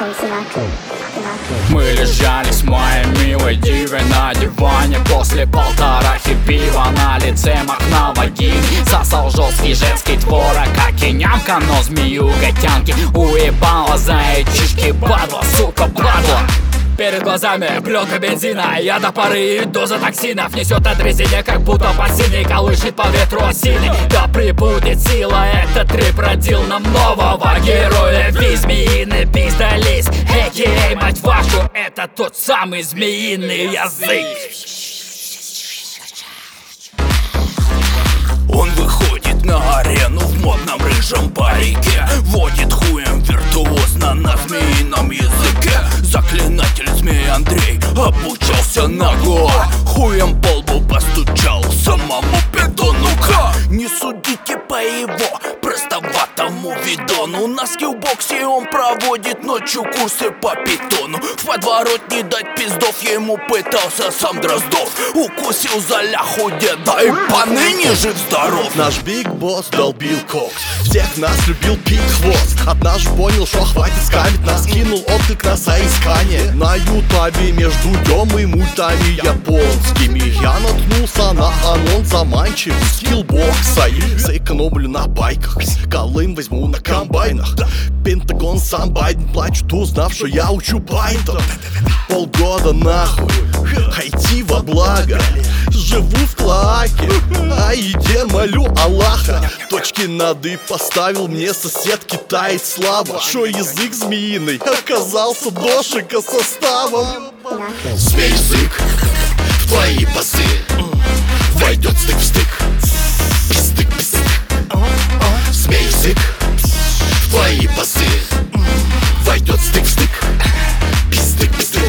Мы лежали с моей милой дивой на диване после полторахи пива на лице махнал вагине. Сосал жесткий женский творог, как и нямка, но змею готянки уебала за яичишки, падла, сука, падла. Перед глазами пленка бензина, я до поры и доза токсинов несет от резине, как будто под синий колышет по ветру осиной. Да прибудет сила, этот трип родил нам нового героя. Ви змеиный пиздолиз, а.к.а. мать вашу, это тот самый змеиный язык. Он выходит на арену в модном рыжем парике, водит хуем виртуозно на змеином языке. Заклинатель змей Андрей обучался нагло, хуем по лбу постучал самому питону-ка. Не судите по его простоватому видону, на скиллбоксе он проводит ночью курсы по питону. В подворотне дать пиздов ему пытался сам Дроздов, укусил за ляху деда и поныне жив-здоров. Наш Биг Босс долбил кокс, всех нас любил Пит Хвост. Однажды понял, что хватит скамить, нас кинул отклик на соискание на ютубе между днем и мультами японскими. Я наткнулся на анонс заманчивый скиллбокса и сэкономлю на байках, Колым возьму на комбайнах. Пентагон сам Байден плачут, узнав, что я учу Python. Полгода нахуй, IT во благо, живу в клоаке, а еде молю Аллаха. Точки над «и» поставил мне сосед китаец Слава, шо язык змеиный оказался дошика составом. Змей язык в твои басы войдет стык в стык, пиздык-пиздык. Змей язык в твои басы войдет стык в стык, пиздык-пиздык.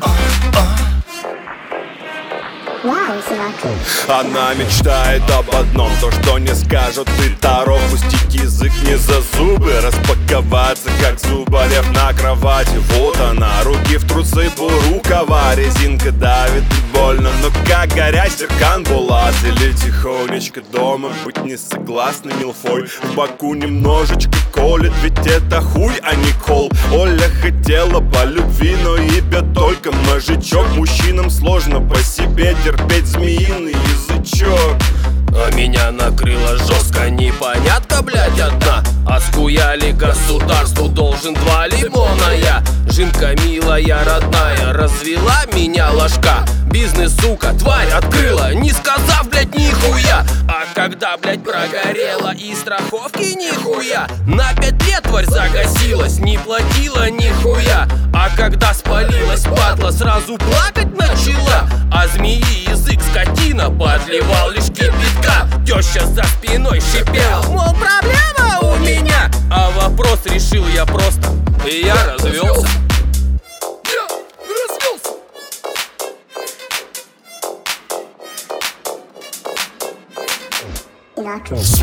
Она мечтает об одном, то, что не скажут и Таро. Пустить язык не за зубы, распаковаться, как зубарев на кровати. Вот она, руки в трусы, полрукава, резинка давит и больно, но как горяч Серкан Булат. Или тихонечко дома быть не согласной милфой, в боку немножечко колет, ведь это хуй, а не кол. Оля хотела по любви, но ебет только мозжечок. Мужчинам сложно по себе терпеть змеиный язычок. А меня накрыло жестко, непонятка, блядь, одна. А схуяли государству должен 2 лимона я. Жинка милая, родная, развела меня ложка. Бизнес, сука, тварь открыла, не сказав, блядь, нихуя. А когда, блядь, прогорела и страховки нихуя, на 5 лет тварь загасилась, не платила нихуя. А когда спалилась, падла, сразу плакать начала. А змеи язык скотина подливал лишь кипятка. Теща за спиной шипела, мол, проблема у меня. А вопрос решил я просто, и я развелся. Змей